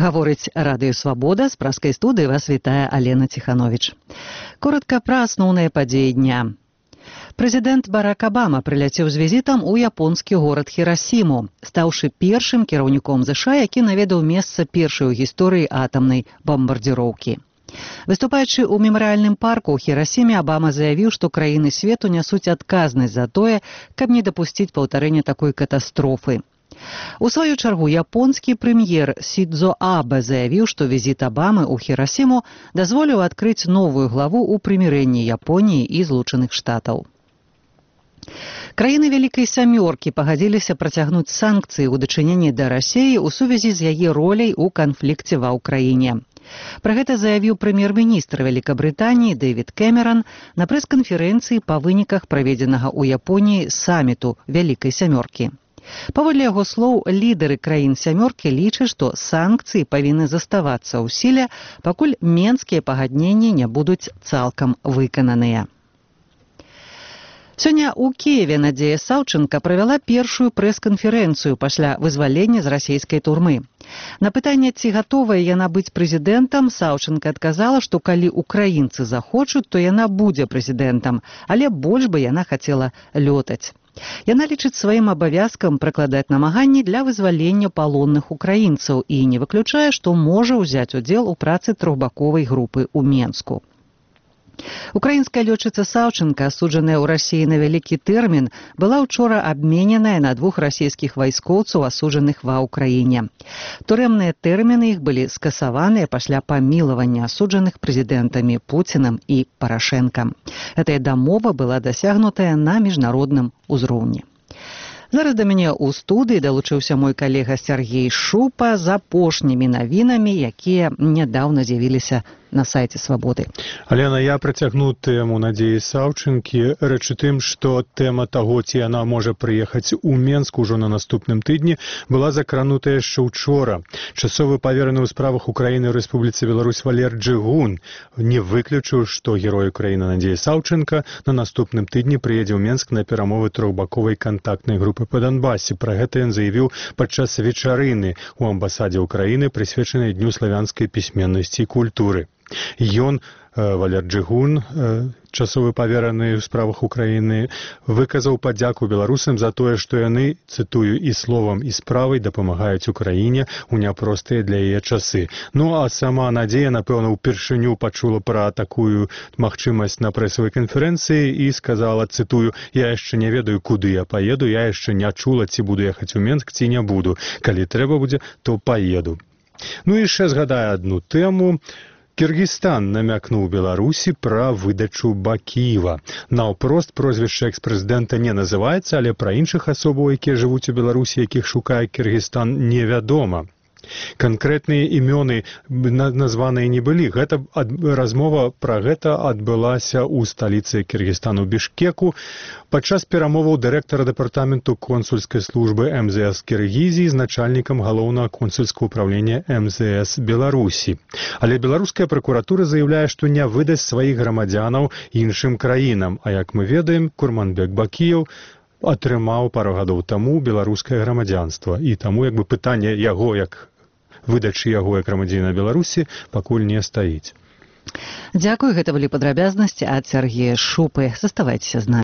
Гаворыць Радыё Свабода, з праскай студыі вас вітае Алена Ціхановіч. Коротка пра асноўныя падзеі дня. Прэзідэнт Барак Абама прыляцеў з візітам у японскі горад Хірасіму, стаўшы першым кіраўніком ЗША, які наведаў месца першай у гісторыі атамнай бамбардзіроўкі. Выступаючы ў мемарыяльным парку ў Хірасіме, Абама заявіў, што краіны свету нясуць адказнасць за тое, каб не дапусціць паўтарэння такой катастрофы. У сваю чаргу японскі прэм'ер Сідзо Абэ заявіў, што візіт Абамы ў Хірасіму дазволіў адкрыць новую главу ў прымірэнні Японіі і Злучаных Штатаў. Краіны Вялікай Сямёркі пагадзіліся працягнуць санкцыі ў дачыненні да Расіі ў сувязі з яе роляй у канфлікце ва ўкраіне. Пра гэта заявіў прэм'ер-міністр Вялікабрытаніі Дэвід Кэмеран на прэс-канферэнцыі па выніках праведзенага ў Японіі саміту Вялікай Сямёркі. Паводле яго слоў, лідары краін сямёркі лічаць, што санкцыі павінны заставацца ў сіле, пакуль менскія пагадненні не будуць цалкам выкананыя. Сёння ў Кіеве Надзея Саўчэнка правяла першую прэс-канферэнцыю пасля вызвалення з расійскай турмы. На пытанне, ці гатовая яна быць прэзідэнтам, Саўчэнка адказала, што калі украінцы захочуць, то яна будзе прэзідэнтам, але больш бы яна хацела лётаць. Яна лічыць сваім абавязкам прыкладаць намаганні для вызвалення палонных украінцаў і не выключае, што можа ўзяць удзел у працы трохбаковай групы ў Менску. Украінская лётчыца Саўчэнка, асуджаная ў Расіі на вялікі тэрмін, была ўчора абмененая на 2 расійскіх вайскоўцаў, асуджаных ва ўкраіне. Турэмныя тэрміны іх былі скасаваныя пасля памілавання асуджаных прэзідэнтамі Пуцінам і Парашэнкам. Гэтая дамова была дасягнутая на міжнародным узроўні. Зараз да мяне ў студыі далучыўся мой калега Сергей Шупа з апошнімі навінамі, якія нядаўна з'явіліся на сайце Свабоды. Алена, я працягну тэму Надзеі Саўчэнкі. Рэч у тым, што тэма таго, ці яна можа прыехаць у Менск ужо на наступным тыдні, была закранутая яшчэ учора. Часовы павераны ў справах Украіны ў Рэспубліцы Беларусь Валер Джыгун не выключыў, што герой Украіны Надзея Саўчэнка на наступным тыдні прыедзе ў Менск на перамовы трохбаковай кантактнай групы па Донбасе. Пра гэта ён заявіў падчас вечарыны ў амбасадзе Украіны, прысвечанай Дню славянскай пісьменнасці і культуры. Ён, Валер Джыгун, часовы павераны ў справах Украіны, выказаў падзяку беларусам за тое, што яны, цытую, і словам, і справай дапамагаюць Украіне ў няпростыя для яе часы. Ну, а сама Надзея, напэўна, упершыню пачула пра такую магчымасць на прэсавай канферэнцыі і сказала, цытую, «Я яшчэ не ведаю, куды я паеду, я яшчэ не чула, ці буду ехаць у Менск, ці не буду. Калі трэба будзе, то паеду». Ну і яшчэ згадаю адну тэму. Кіргізстан намякнуў Беларусі пра выдачу Бакіева. Наўпрост прозвішча экс-прэзідэнта не называецца, але пра іншых асобаў, якія жывуць у Беларусі, якіх шукае Кіргізстан, невядома. Канкрэтныя імёны названыя не былі. Размова пра гэта адбылася ў сталіцы Кіргізстану Бішкеку падчас перамоваў дырэктара дэпартаменту консульскай службы МЗС Кіргізіі з начальнікам галоўнага консульскага ўправлення МЗС Беларусі. Але беларуская пракуратура заяўляе, што не выдасць сваіх грамадзянаў іншым краінам. А як мы ведаем, Курманбек Бакіеў атрымаў пару гадоў таму беларускае грамадзянства. І таму пытанне яго, як выдачы яго як грамадзяніна Беларусі, пакуль не стаіць. Дзякуй, гэта былі падрабязнасці ад Сергея Шупы. Заставайцеся з намі.